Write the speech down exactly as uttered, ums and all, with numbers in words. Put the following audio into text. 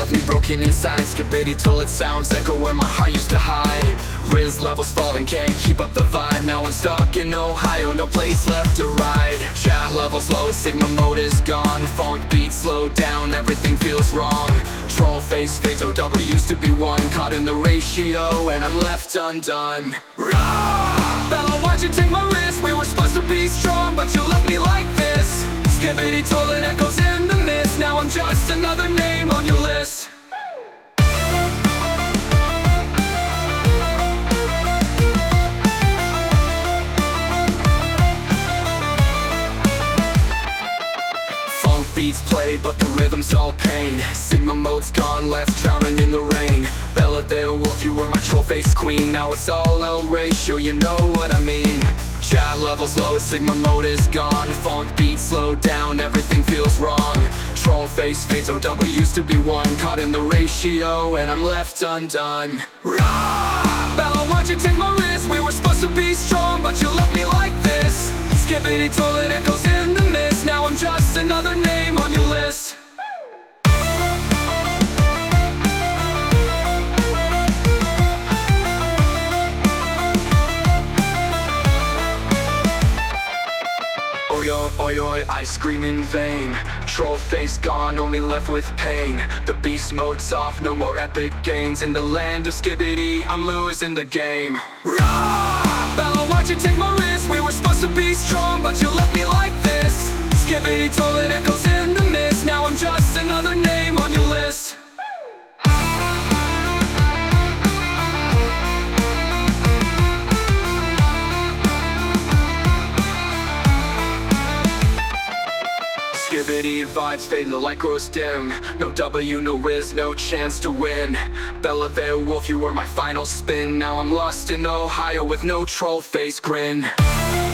left me broken inside. Skibidi till it sounds echo where my heart used to hide. Riz levels falling, can't keep up the vibe. Now I'm stuck in Ohio, no place left to ride. Chat levels low, Sigma mode is gone. Funk beats slow down, everything feels wrong. Troll face fades, O W used to be one. Caught in the ratio and I'm left undone. Rah! Bella, why'd you take my risk? We were supposed to be strong, but you left me like this. Skibidi told it echoes in the mist. Now I'm just another name on your list. Funk beats play, but the rhythm's all pain. Sigma mode's gone, left drowning in the rain. Bella there, wolf, you were my troll face queen. Now it's all El ratio, you know what I mean. Chat levels low, Sigma mode is gone. Funk beats slow down, everything feels wrong. Troll face fades, O W used to be one. Caught in the ratio and I'm left undone. Rah! Bella, why'd you take my risk? We were supposed to be strong, but you left me like this. Skibidi told it echoes in the mist. Now I'm just another name on your list. Oi, oi, oi, I scream in vain. Troll face gone, only left with pain. The beast mode's off, no more epic gains. In the land of Skibidi, I'm losing the game. Rah! Bella, why'd you take my risk? We were supposed to be strong, but you left me like this. Skibidi told it echoes in the mist. Now I'm just another name on your list. Skibidi vibes fade, the light grows dim. No W, no Riz, no chance to win. Bella there, wolf, you were my final spin. Now I'm lost in Ohio with no troll face grin.